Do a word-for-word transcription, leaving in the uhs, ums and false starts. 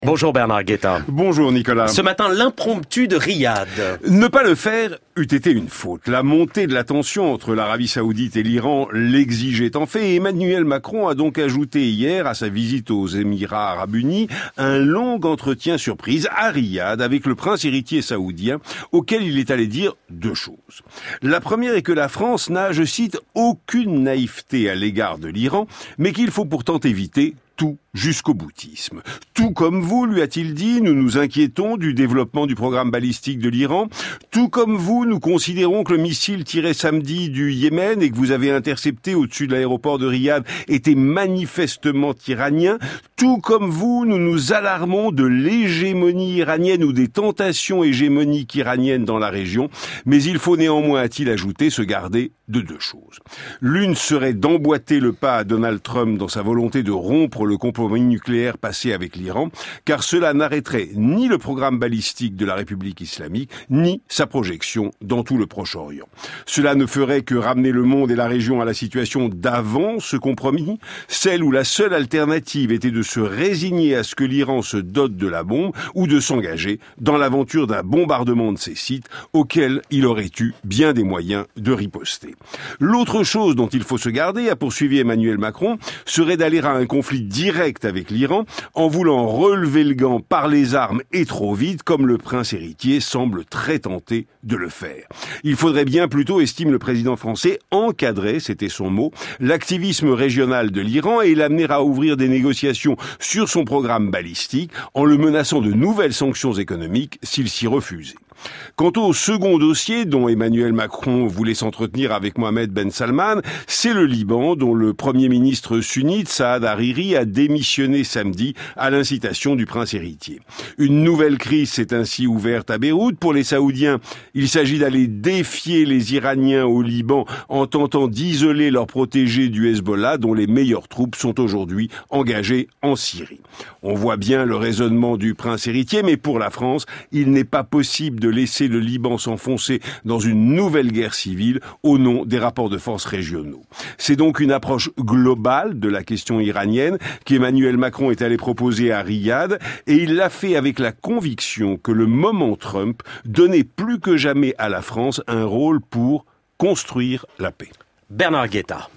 Bonjour Bernard Guetta. Bonjour Nicolas. Ce matin, l'impromptu de Riyad. Ne pas le faire eût été une faute. La montée de la tension entre l'Arabie Saoudite et l'Iran l'exigeait en fait et Emmanuel Macron a donc ajouté hier à sa visite aux Émirats Arabes Unis un long entretien surprise à Riyad avec le prince héritier saoudien auquel il est allé dire deux choses. La première est que la France n'a, je cite, aucune naïveté à l'égard de l'Iran, mais qu'il faut pourtant éviter tout jusqu'au boutisme. Tout comme vous, lui a-t-il dit, nous nous inquiétons du développement du programme balistique de l'Iran. Tout comme vous, nous considérons que le missile tiré samedi du Yémen et que vous avez intercepté au-dessus de l'aéroport de Riyad était manifestement iranien. Tout comme vous, nous nous alarmons de l'hégémonie iranienne ou des tentations hégémoniques iraniennes dans la région. Mais il faut néanmoins, a-t-il ajouté, se garder de deux choses. L'une serait d'emboîter le pas à Donald Trump dans sa volonté de rompre le compromis nucléaire passé avec l'Iran, car cela n'arrêterait ni le programme balistique de la République islamique, ni sa projection dans tout le Proche-Orient. Cela ne ferait que ramener le monde et la région à la situation d'avant ce compromis, celle où la seule alternative était de se résigner à ce que l'Iran se dote de la bombe ou de s'engager dans l'aventure d'un bombardement de ces sites auquel il aurait eu bien des moyens de riposter. L'autre chose dont il faut se garder, a poursuivi Emmanuel Macron, serait d'aller à un conflit direct avec l'Iran en voulant relever le gant par les armes et trop vite, comme le prince héritier semble très tenté de le faire. Il faudrait bien plutôt, estime le président français, encadrer, c'était son mot, l'activisme régional de l'Iran et l'amener à ouvrir des négociations sur son programme balistique en le menaçant de nouvelles sanctions économiques s'il s'y refusait. Quant au second dossier dont Emmanuel Macron voulait s'entretenir avec Mohamed Ben Salman, c'est le Liban dont le premier ministre sunnite Saad Hariri a démissionné samedi à l'incitation du prince héritier. Une nouvelle crise s'est ainsi ouverte à Beyrouth. Pour les Saoudiens, il s'agit d'aller défier les Iraniens au Liban en tentant d'isoler leurs protégés du Hezbollah dont les meilleures troupes sont aujourd'hui engagées en Syrie. On voit bien le raisonnement du prince héritier, mais pour la France, il n'est pas possible de laisser le Liban s'enfoncer dans une nouvelle guerre civile au nom des rapports de force régionaux. C'est donc une approche globale de la question iranienne qu'Emmanuel Macron est allé proposer à Riyad et il l'a fait avec la conviction que le moment Trump donnait plus que jamais à la France un rôle pour construire la paix. Bernard Guetta.